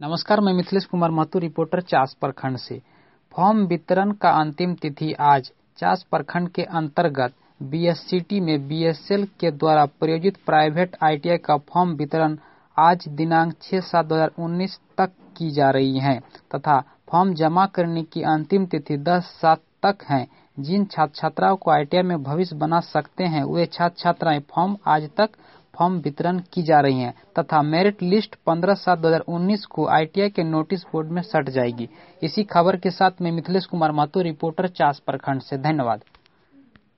नमस्कार, मैं मिथिलेश कुमार महतो, रिपोर्टर चास प्रखंड से। फॉर्म वितरण का अंतिम तिथि आज। चास प्रखंड के अंतर्गत बीएससीटी में बीएसएल के द्वारा प्रायोजित प्राइवेट आईटीआई का फॉर्म वितरण आज दिनांक 6/7/2019 तक की जा रही है तथा फॉर्म जमा करने की अंतिम तिथि 10/7 तक है। जिन छात्र छात्राओं को आईटीआई में भविष्य बना सकते हैं वे छात्र छात्राएं फॉर्म आज तक फॉर्म वितरण की जा रही है तथा मेरिट लिस्ट 15/7/2019 को आईटीआई के नोटिस बोर्ड में सट जाएगी। इसी खबर के साथ मैं मिथिलेश कुमार महतो, रिपोर्टर चास प्रखंड से। धन्यवाद।